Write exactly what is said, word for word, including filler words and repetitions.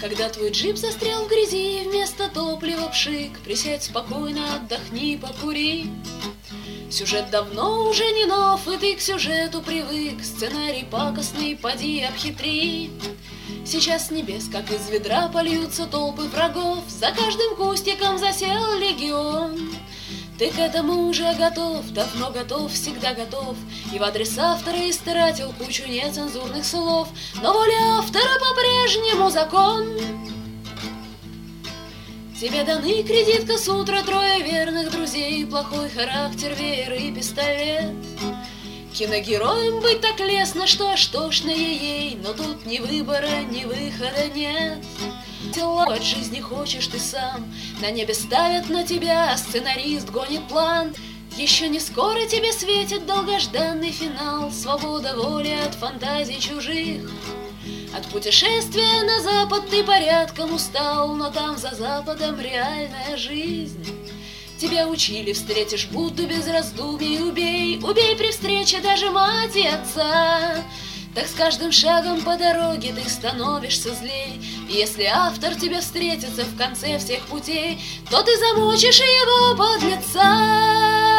Когда твой джип застрял в грязи, вместо топлива пшик, присядь спокойно, отдохни, покури. Сюжет давно уже не нов, и ты к сюжету привык. Сценарий пакостный, поди обхитри. Сейчас с небес, как из ведра, польются толпы врагов. За каждым кустиком засел легион. Ты к этому уже готов, давно готов, всегда готов. И в адрес автора истратил кучу нецензурных слов. Но воля автора по-прежнему закон. Тебе даны кредитка с утра, трое верных друзей, плохой характер, веер и пистолет. Киногероем быть так лестно, что аж тошно ей, но тут ни выбора, ни выхода нет. От жизни хочешь ты сам, на небе ставят на тебя, а сценарист гонит план. Еще не скоро тебе светит долгожданный финал, свобода воли от фантазий чужих. От путешествия на запад ты порядком устал, но там за западом реальная жизнь. Тебя учили, встретишь Будду без раздумий, убей, убей при встрече даже мать и отца. Так с каждым шагом по дороге ты становишься злей. И если автор тебе встретится в конце всех путей, то ты замучишь его подлеца.